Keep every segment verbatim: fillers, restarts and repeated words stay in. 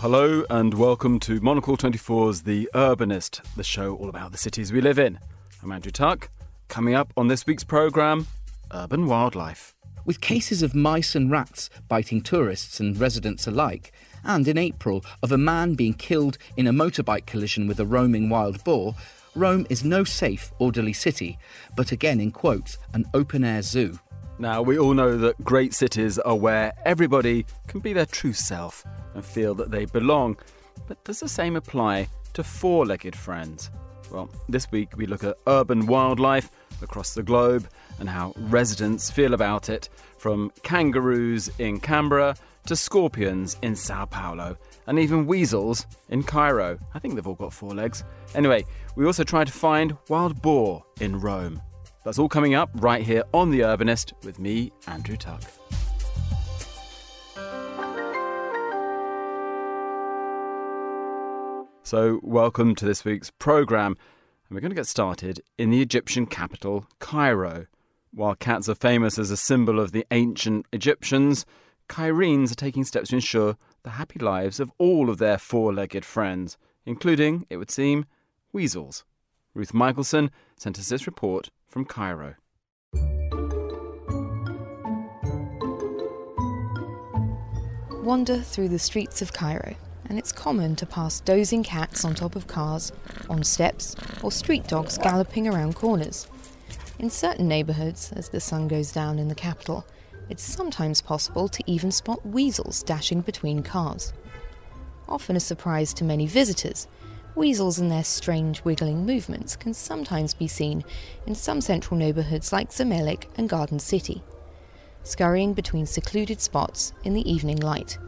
Hello and welcome to Monocle twenty-four's The Urbanist, the show all about the cities we live in. I'm Andrew Tuck. Coming up on this week's programme, urban wildlife. With cases of mice and rats biting tourists and residents alike, and in April of a man being killed in a motorbike collision with a roaming wild boar, Rome is no safe, orderly city, but again, in quotes, an open-air zoo. Now, we all know that great cities are where everybody can be their true self and feel that they belong. But does the same apply to four-legged friends? Well, this week we look at urban wildlife across the globe and how residents feel about it, from kangaroos in Canberra to scorpions in Sao Paulo, and even weasels in Cairo. I think they've all got four legs. Anyway, we also try to find wild boar in Rome. That's all coming up right here on The Urbanist with me, Andrew Tuck. So, welcome to this week's programme. And we're going to get started in the Egyptian capital, Cairo. While cats are famous as a symbol of the ancient Egyptians, Cairenes are taking steps to ensure the happy lives of all of their four-legged friends, including, it would seem, weasels. Ruth Michelson sent us this report from Cairo. Wander through the streets of Cairo, and it's common to pass dozing cats on top of cars, on steps, or street dogs galloping around corners. In certain neighbourhoods, as the sun goes down in the capital, it's sometimes possible to even spot weasels dashing between cars. Often a surprise to many visitors, weasels and their strange wiggling movements can sometimes be seen in some central neighbourhoods like Zamalek and Garden City, scurrying between secluded spots in the evening light.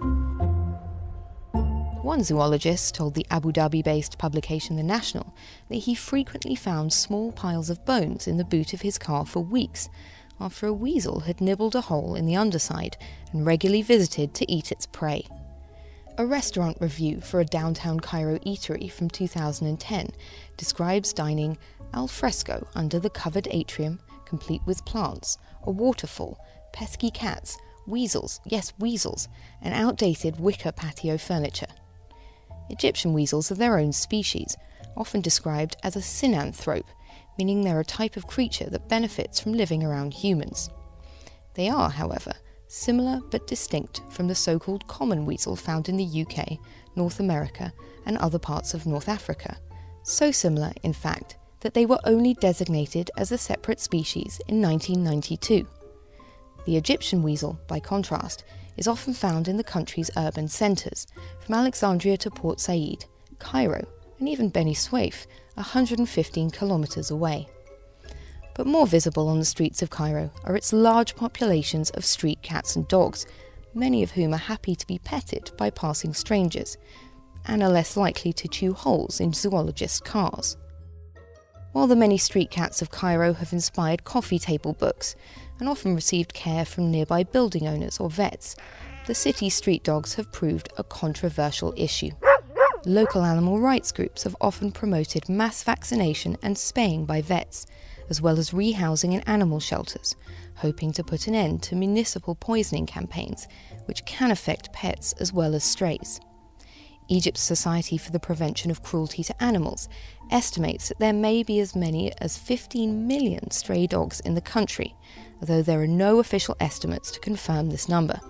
One zoologist told the Abu Dhabi-based publication The National that he frequently found small piles of bones in the boot of his car for weeks after a weasel had nibbled a hole in the underside and regularly visited to eat its prey. A restaurant review for a downtown Cairo eatery from two thousand ten describes dining al fresco under the covered atrium, complete with plants, a waterfall, pesky cats, weasels, yes weasels, and outdated wicker patio furniture. Egyptian weasels are their own species, often described as a synanthrope, meaning they're a type of creature that benefits from living around humans. They are, however, similar but distinct from the so-called common weasel found in the U K, North America, and other parts of North Africa. So similar, in fact, that they were only designated as a separate species in nineteen ninety-two. The Egyptian weasel, by contrast, is often found in the country's urban centres, from Alexandria to Port Said, Cairo, and even Beni Suef, one hundred fifteen kilometres away. But more visible on the streets of Cairo are its large populations of street cats and dogs, many of whom are happy to be petted by passing strangers, and are less likely to chew holes in zoologists' cars. While the many street cats of Cairo have inspired coffee table books, and often received care from nearby building owners or vets, the city's street dogs have proved a controversial issue. Local animal rights groups have often promoted mass vaccination and spaying by vets, as well as rehousing in animal shelters, hoping to put an end to municipal poisoning campaigns, which can affect pets as well as strays. Egypt's Society for the Prevention of Cruelty to Animals estimates that there may be as many as fifteen million stray dogs in the country, although there are no official estimates to confirm this number.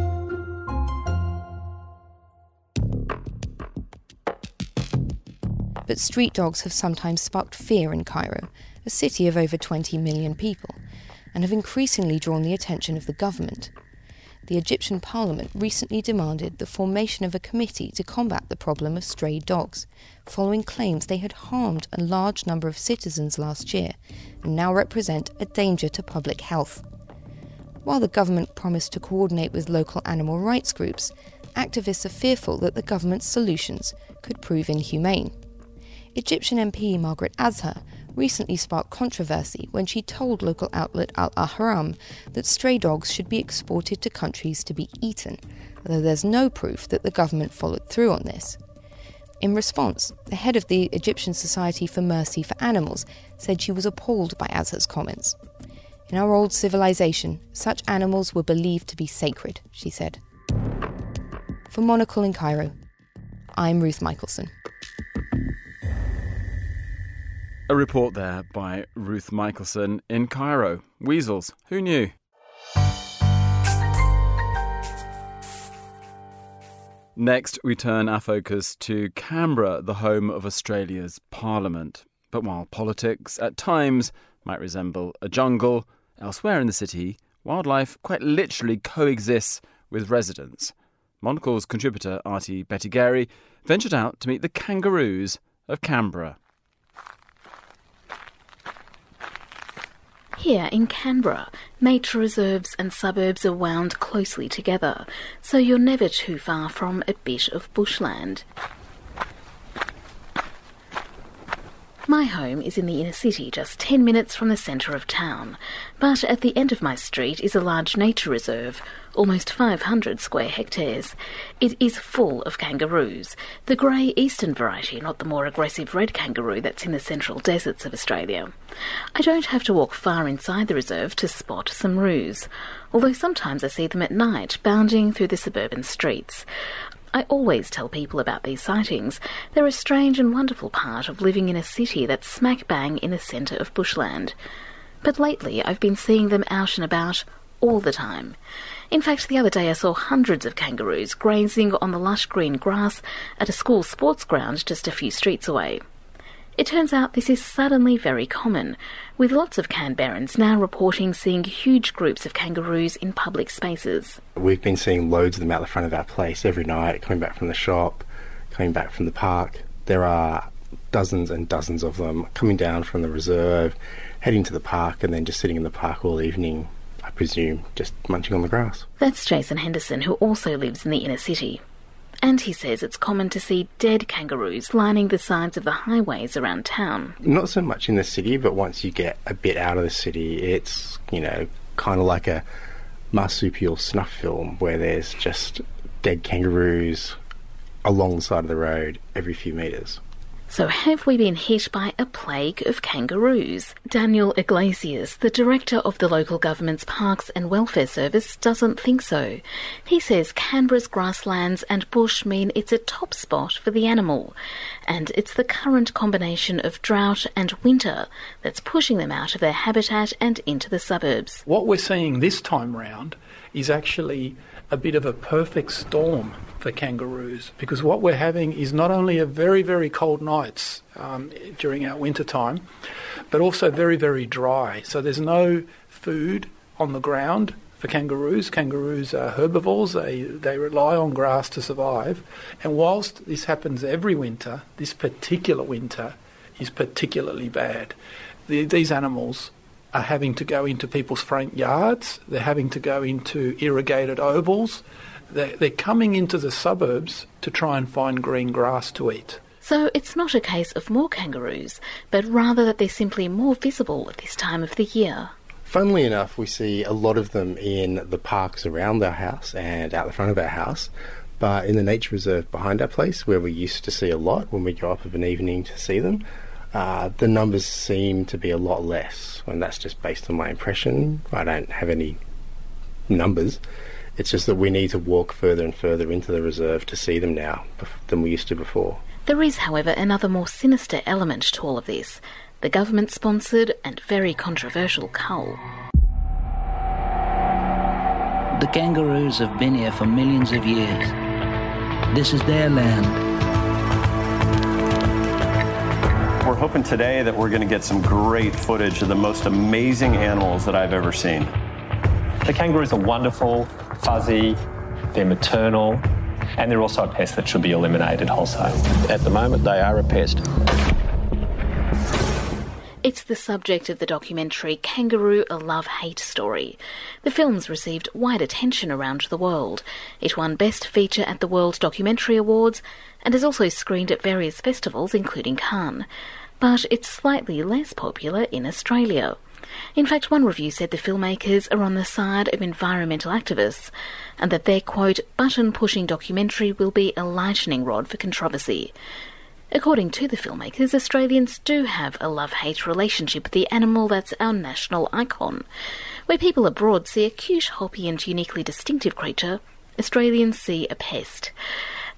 But street dogs have sometimes sparked fear in Cairo, a city of over twenty million people, and have increasingly drawn the attention of the government. The Egyptian parliament recently demanded the formation of a committee to combat the problem of stray dogs, following claims they had harmed a large number of citizens last year and now represent a danger to public health. While the government promised to coordinate with local animal rights groups, activists are fearful that the government's solutions could prove inhumane. Egyptian M P Margaret Azhar recently sparked controversy when she told local outlet Al Ahram that stray dogs should be exported to countries to be eaten, although there's no proof that the government followed through on this. In response, the head of the Egyptian Society for Mercy for Animals said she was appalled by Azhar's comments. "In our old civilization, such animals were believed to be sacred," she said. For Monocle in Cairo, I'm Ruth Michelson. A report there by Ruth Michelson in Cairo. Weasels, who knew? Next, we turn our focus to Canberra, the home of Australia's Parliament. But while politics at times might resemble a jungle, elsewhere in the city, wildlife quite literally coexists with residents. Monocle's contributor Artie Bettigary ventured out to meet the kangaroos of Canberra. Here in Canberra, nature reserves and suburbs are wound closely together, so you're never too far from a bit of bushland. My home is in the inner city, just ten minutes from the centre of town, but at the end of my street is a large nature reserve, almost five hundred square hectares. It is full of kangaroos, the grey eastern variety, not the more aggressive red kangaroo that's in the central deserts of Australia. I don't have to walk far inside the reserve to spot some roos, although sometimes I see them at night bounding through the suburban streets. I always tell people about these sightings. They're a strange and wonderful part of living in a city that's smack bang in the centre of bushland. But lately I've been seeing them out and about all the time. In fact, the other day I saw hundreds of kangaroos grazing on the lush green grass at a school sports ground just a few streets away. It turns out this is suddenly very common, with lots of Canberrans now reporting seeing huge groups of kangaroos in public spaces. We've been seeing loads of them out the front of our place every night, coming back from the shop, coming back from the park. There are dozens and dozens of them coming down from the reserve, heading to the park, and then just sitting in the park all evening, I presume, just munching on the grass. That's Jason Henderson, who also lives in the inner city. And he says it's common to see dead kangaroos lining the sides of the highways around town. Not so much in the city, but once you get a bit out of the city, it's, you know, kind of like a marsupial snuff film where there's just dead kangaroos along the side of the road every few metres. So have we been hit by a plague of kangaroos? Daniel Iglesias, the director of the local government's Parks and Welfare Service, doesn't think so. He says Canberra's grasslands and bush mean it's a top spot for the animal, and it's the current combination of drought and winter that's pushing them out of their habitat and into the suburbs. What we're seeing this time round is actually a bit of a perfect storm for kangaroos, because what we're having is not only a very, very cold nights um, during our winter time, but also very, very dry. So there's no food on the ground for kangaroos. Kangaroos are herbivores. They, they rely on grass to survive. And whilst this happens every winter, this particular winter is particularly bad. The, these animals are having to go into people's front yards. They're having to go into irrigated ovals. They're, they're coming into the suburbs to try and find green grass to eat. So it's not a case of more kangaroos, but rather that they're simply more visible at this time of the year. Funnily enough, we see a lot of them in the parks around our house and out the front of our house, but in the nature reserve behind our place, where we used to see a lot when we go up of an evening to see them, uh, the numbers seem to be a lot less, and that's just based on my impression. I don't have any numbers. It's just that we need to walk further and further into the reserve to see them now than we used to before. There is, however, another more sinister element to all of this: the government-sponsored and very controversial cull. The kangaroos have been here for millions of years. This is their land. We're hoping today that we're going to get some great footage of the most amazing animals that I've ever seen. The kangaroos are wonderful, fuzzy, they're maternal, and they're also a pest that should be eliminated wholesale. At the moment, they are a pest. It's the subject of the documentary Kangaroo, A Love-Hate Story. The film's received wide attention around the world. It won Best Feature at the World Documentary Awards and is also screened at various festivals, including Cannes. But it's slightly less popular in Australia. In fact, one review said the filmmakers are on the side of environmental activists and that their, quote, button-pushing documentary will be a lightning rod for controversy. According to the filmmakers, Australians do have a love-hate relationship with the animal that's our national icon. Where people abroad see a cute, hoppy and uniquely distinctive creature, Australians see a pest.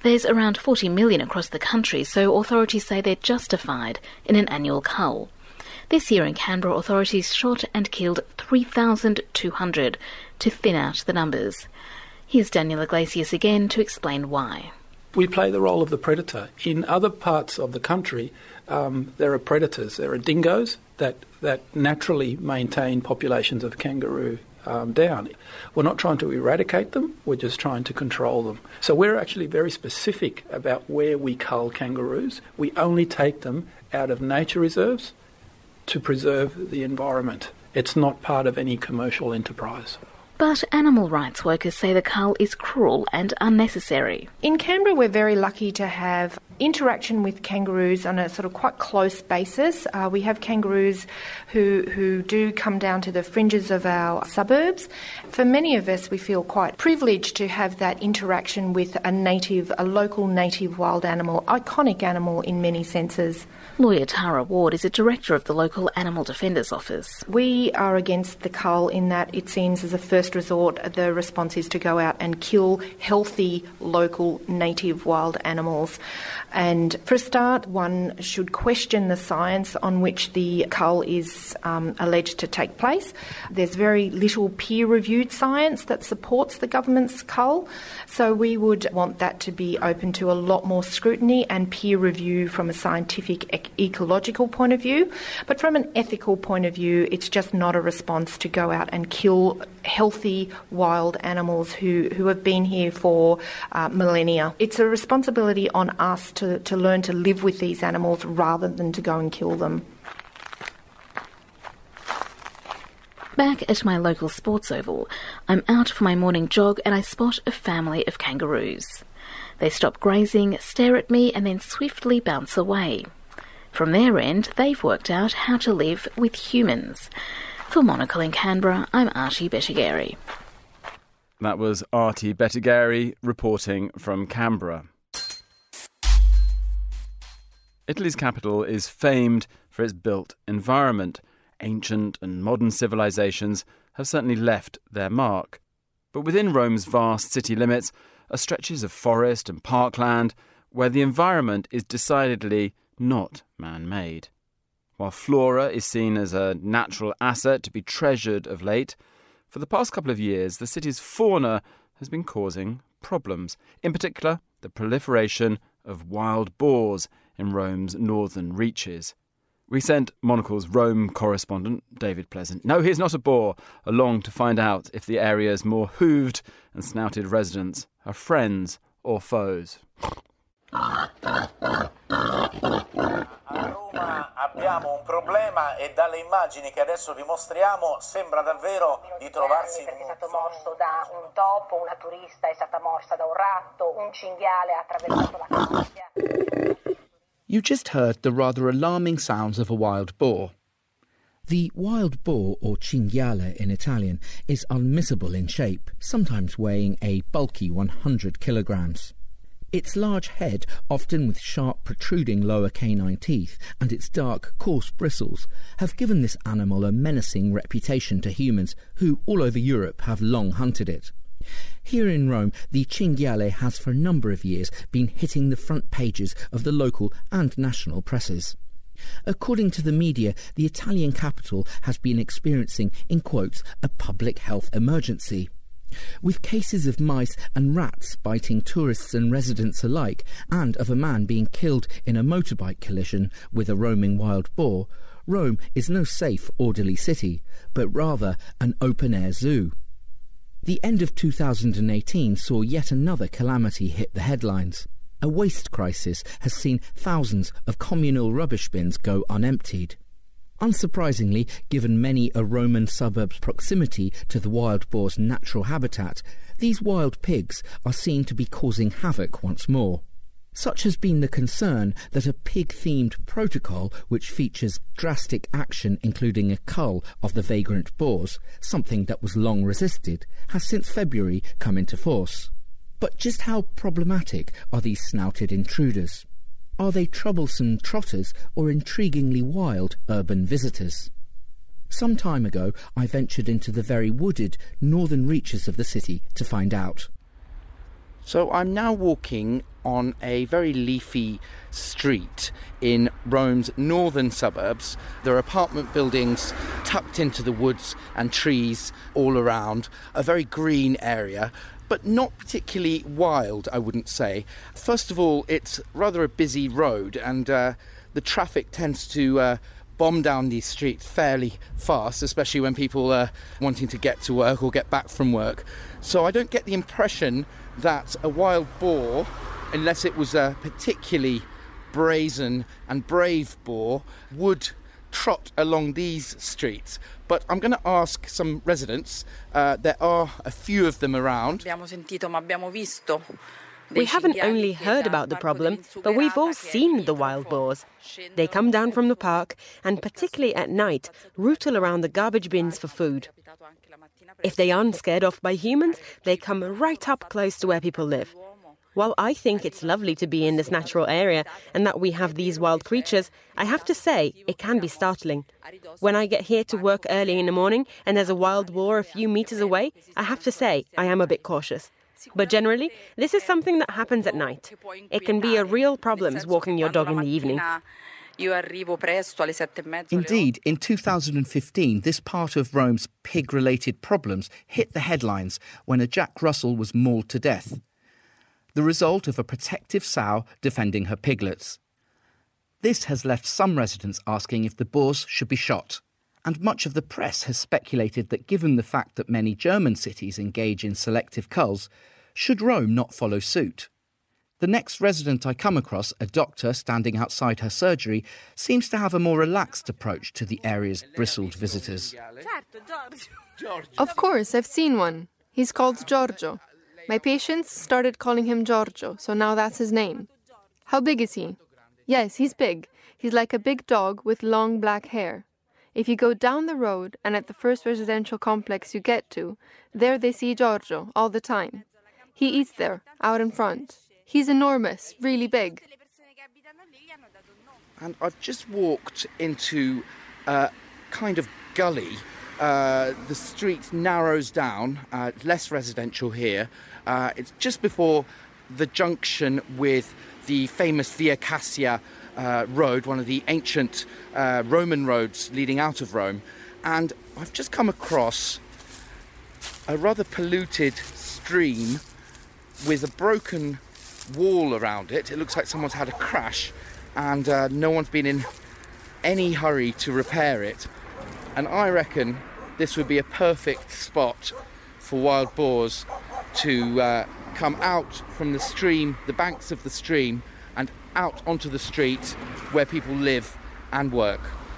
There's around forty million across the country, so authorities say they're justified in an annual cull. This year in Canberra, authorities shot and killed three thousand two hundred to thin out the numbers. Here's Daniel Iglesias again to explain why. We play the role of the predator. In other parts of the country, um, there are predators. There are dingoes that, that naturally maintain populations of kangaroo um, down. We're not trying to eradicate them, we're just trying to control them. So we're actually very specific about where we cull kangaroos. We only take them out of nature reserves to preserve the environment. It's not part of any commercial enterprise. But animal rights workers say the cull is cruel and unnecessary. In Canberra, we're very lucky to have interaction with kangaroos on a sort of quite close basis. Uh, we have kangaroos who who do come down to the fringes of our suburbs. For many of us, we feel quite privileged to have that interaction with a native, a local native wild animal, iconic animal in many senses. Lawyer Tara Ward is a director of the local Animal Defenders Office. We are against the cull in that it seems as a first resort the response is to go out and kill healthy local native wild animals. And for a start, one should question the science on which the cull is um, alleged to take place. There's very little peer-reviewed science that supports the government's cull, so we would want that to be open to a lot more scrutiny and peer review from a scientific, ec- ecological point of view. But from an ethical point of view, it's just not a response to go out and kill healthy wild animals who, who have been here for uh, millennia. It's a responsibility on us to, to learn to live with these animals rather than to go and kill them. Back at my local sports oval, I'm out for my morning jog and I spot a family of kangaroos. They stop grazing, stare at me and then swiftly bounce away. From their end, they've worked out how to live with humans. For Monocle in Canberra, I'm Archie Bettigary. That was Artie Bettigary reporting from Canberra. Italy's capital is famed for its built environment. Ancient and modern civilizations have certainly left their mark. But within Rome's vast city limits are stretches of forest and parkland where the environment is decidedly not man-made. While flora is seen as a natural asset to be treasured of late, for the past couple of years the city's fauna has been causing problems. In particular, the proliferation of wild boars in Rome's northern reaches. We sent Monocle's Rome correspondent, David Pleasant, no, he's not a boar, along to find out if the area's more hooved and snouted residents are friends or foes. A Roma abbiamo un problema e dalle immagini che adesso vi mostriamo sembra davvero di trovarsi perché è stato morso da un topo, una turista è stata morsa da un ratto, un cinghiale ha attraversato la Calabria. You just heard the rather alarming sounds of a wild boar. The wild boar, or cinghiale in Italian, is unmissable in shape, sometimes weighing a bulky one hundred kilograms. Its large head, often with sharp protruding lower canine teeth, and its dark, coarse bristles, have given this animal a menacing reputation to humans who, all over Europe, have long hunted it. Here in Rome, the cinghiale has for a number of years been hitting the front pages of the local and national presses. According to the media, the Italian capital has been experiencing, in quotes, a public health emergency. With cases of mice and rats biting tourists and residents alike, and of a man being killed in a motorbike collision with a roaming wild boar, Rome is no safe, orderly city, but rather an open-air zoo. The end of two thousand eighteen saw yet another calamity hit the headlines. A waste crisis has seen thousands of communal rubbish bins go unemptied. Unsurprisingly, given many a Roman suburb's proximity to the wild boar's natural habitat, these wild pigs are seen to be causing havoc once more. Such has been the concern that a pig-themed protocol, which features drastic action including a cull of the vagrant boars, something that was long resisted, has since February come into force. But just how problematic are these snouted intruders? Are they troublesome trotters or intriguingly wild urban visitors? Some time ago I ventured into the very wooded northern reaches of the city to find out. So I'm now walking on a very leafy street in Rome's northern suburbs. There are apartment buildings tucked into the woods and trees all around, a very green area, but not particularly wild, I wouldn't say. First of all, it's rather a busy road, and uh, the traffic tends to uh, bomb down these streets fairly fast, especially when people are wanting to get to work or get back from work. So I don't get the impression that a wild boar, unless it was a particularly brazen and brave boar, would trot along these streets. But I'm going to ask some residents. Uh, there are a few of them around. We haven't only heard about the problem, but we've all seen the wild boars. They come down from the park and, particularly at night, rootle around the garbage bins for food. If they aren't scared off by humans, they come right up close to where people live. While I think it's lovely to be in this natural area and that we have these wild creatures, I have to say it can be startling. When I get here to work early in the morning and there's a wild boar a few meters away, I have to say I am a bit cautious. But generally, this is something that happens at night. It can be a real problem walking your dog in the evening. Indeed, in two thousand fifteen, this part of Rome's pig-related problems hit the headlines when a Jack Russell was mauled to death. The result of a protective sow defending her piglets. This has left some residents asking if the boars should be shot. And much of the press has speculated that given the fact that many German cities engage in selective culls, should Rome not follow suit? The next resident I come across, a doctor standing outside her surgery, seems to have a more relaxed approach to the area's bristled visitors. Of course, I've seen one. He's called Giorgio. My patients started calling him Giorgio, so now that's his name. How big is he? Yes, he's big. He's like a big dog with long black hair. If you go down the road and at the first residential complex you get to, there they see Giorgio all the time. He eats there, out in front. He's enormous, really big. And I've just walked into a kind of gully. Uh, the street narrows down, uh, less residential here. Uh, it's just before the junction with the famous Via Cassia uh, road, one of the ancient uh, Roman roads leading out of Rome. And I've just come across a rather polluted stream with a broken wall around it. It looks like someone's had a crash and uh, no one's been in any hurry to repair it. And I reckon this would be a perfect spot for wild boars to uh, come out from the stream, the banks of the stream, and out onto the street where people live and work.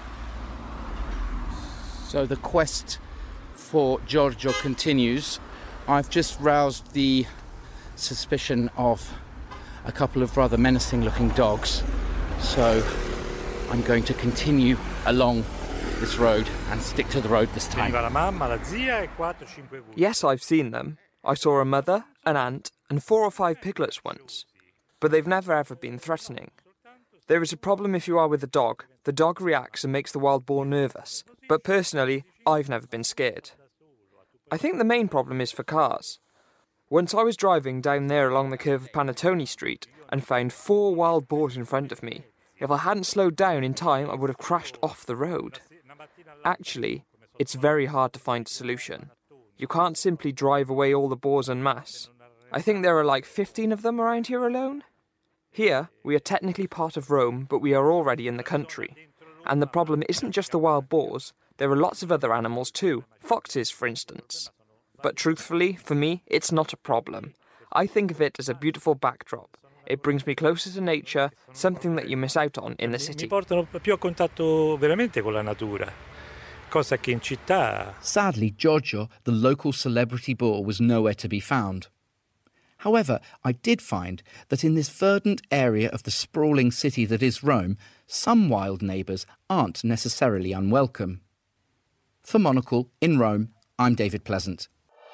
So the quest for Giorgio continues. I've just roused the suspicion of a couple of rather menacing-looking dogs, so I'm going to continue along this road and stick to the road this time. Yes, I've seen them. I saw a mother, an aunt, and four or five piglets once, but they've never ever been threatening. There is a problem if you are with a dog. The dog reacts and makes the wild boar nervous, but personally, I've never been scared. I think the main problem is for cars. Once I was driving down there along the curve of Panettone Street and found four wild boars in front of me. If I hadn't slowed down in time, I would have crashed off the road. Actually, it's very hard to find a solution. You can't simply drive away all the boars en masse. I think there are like fifteen of them around here alone. Here, we are technically part of Rome, but we are already in the country. And the problem isn't just the wild boars, there are lots of other animals too, foxes for instance. But truthfully, for me, it's not a problem. I think of it as a beautiful backdrop. It brings me closer to nature, something that you miss out on in the city. Sadly, Giorgio, the local celebrity boar, was nowhere to be found. However, I did find that in this verdant area of the sprawling city that is Rome, some wild neighbours aren't necessarily unwelcome. For Monocle, in Rome, I'm David Pleasant.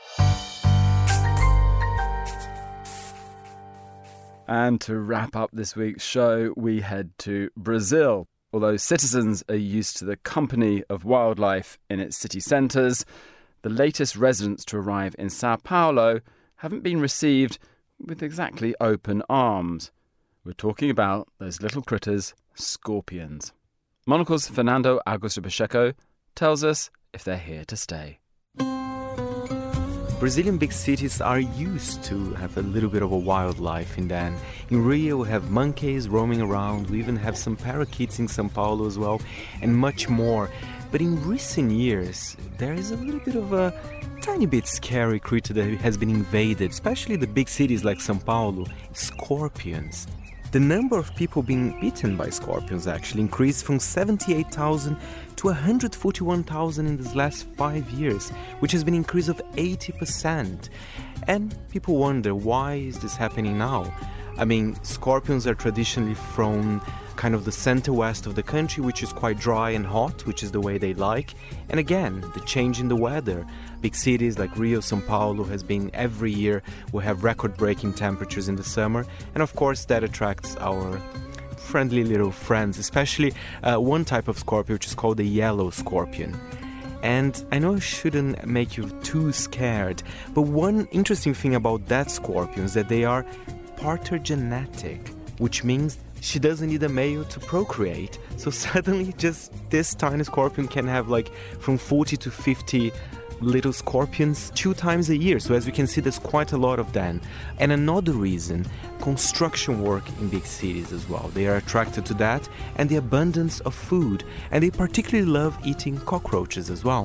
And to wrap up this week's show, we head to Brazil. Although citizens are used to the company of wildlife in its city centres, the latest residents to arrive in Sao Paulo haven't been received with exactly open arms. We're talking about those little critters, scorpions. Monocle's Fernando Augusto Pacheco tells us if they're here to stay. Brazilian big cities are used to have a little bit of a wildlife in them. In Rio we have monkeys roaming around, we even have some parakeets in São Paulo as well, and much more. But in recent years, there is a little bit of a tiny bit scary creature that has been invaded, especially the big cities like São Paulo, scorpions. The number of people being bitten by scorpions actually increased from seventy-eight thousand to one hundred forty-one thousand in these last five years, which has been an increase of eighty percent. And people wonder, why is this happening now? I mean, scorpions are traditionally from kind of the center west of the country, which is quite dry and hot, which is the way they like. And again, the change in the weather. Big cities like Rio, São Paulo has been every year we have record-breaking temperatures in the summer, and of course that attracts our friendly little friends, especially uh, one type of scorpion which is called the yellow scorpion. And I know I shouldn't make you too scared, but one interesting thing about that scorpion is that they are parthenogenetic, which means she doesn't need a male to procreate. So suddenly just this tiny scorpion can have like from forty to fifty little scorpions two times a year. So as we can see, there's quite a lot of them. And another reason, construction work in big cities as well. They are attracted to that and the abundance of food. And they particularly love eating cockroaches as well.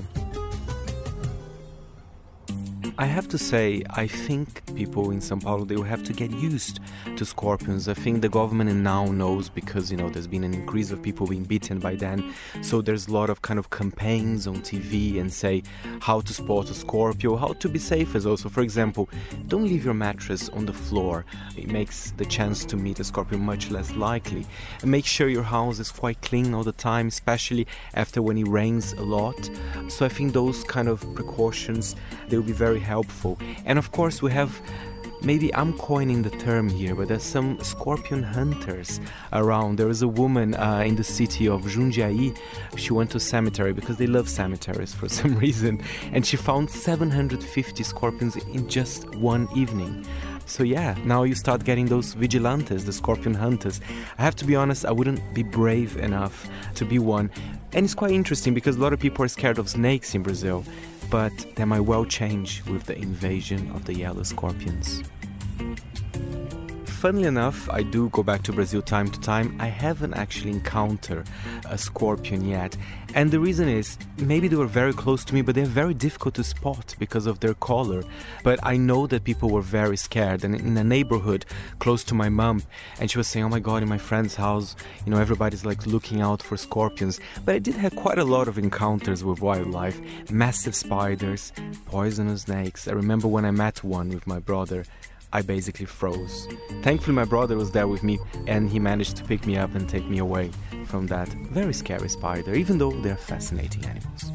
I have to say, I think people in São Paulo, they will have to get used to scorpions. I think the government now knows because, you know, there's been an increase of people being bitten by them. So there's a lot of kind of campaigns on T V and say how to spot a scorpion, how to be safe as also. For example, don't leave your mattress on the floor. It makes the chance to meet a scorpion much less likely. And make sure your house is quite clean all the time, especially after when it rains a lot. So I think those kind of precautions, they will be very helpful. And of course we have, maybe I'm coining the term here, but there's some scorpion hunters around. There is a woman uh, in the city of Jundiaí. She went to a cemetery because they love cemeteries for some reason, and she found seven hundred fifty scorpions in just one evening. So yeah, now you start getting those vigilantes, the scorpion hunters. I have to be honest, I wouldn't be brave enough to be one. And it's quite interesting because a lot of people are scared of snakes in Brazil, but that might well change with the invasion of the yellow scorpions. Funnily enough, I do go back to Brazil time to time. I haven't actually encountered a scorpion yet. And the reason is, maybe they were very close to me, but they're very difficult to spot because of their color. But I know that people were very scared. And in a neighborhood close to my mom, and she was saying, oh my God, in my friend's house, you know, everybody's like looking out for scorpions. But I did have quite a lot of encounters with wildlife. Massive spiders, poisonous snakes. I remember when I met one with my brother, I basically froze. Thankfully my brother was there with me and he managed to pick me up and take me away from that very scary spider, even though they're fascinating animals.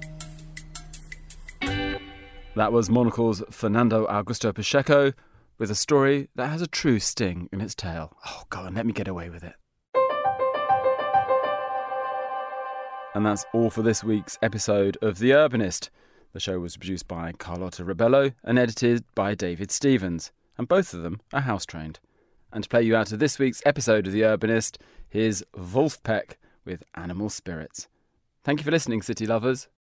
That was Monocle's Fernando Augusto Pacheco with a story that has a true sting in its tail. Oh, go on, let me get away with it. And that's all for this week's episode of The Urbanist. The show was produced by Carlotta Rebello and edited by David Stevens. And both of them are house-trained. And to play you out of this week's episode of The Urbanist, here's Wolfpack with Animal Spirits. Thank you for listening, city lovers.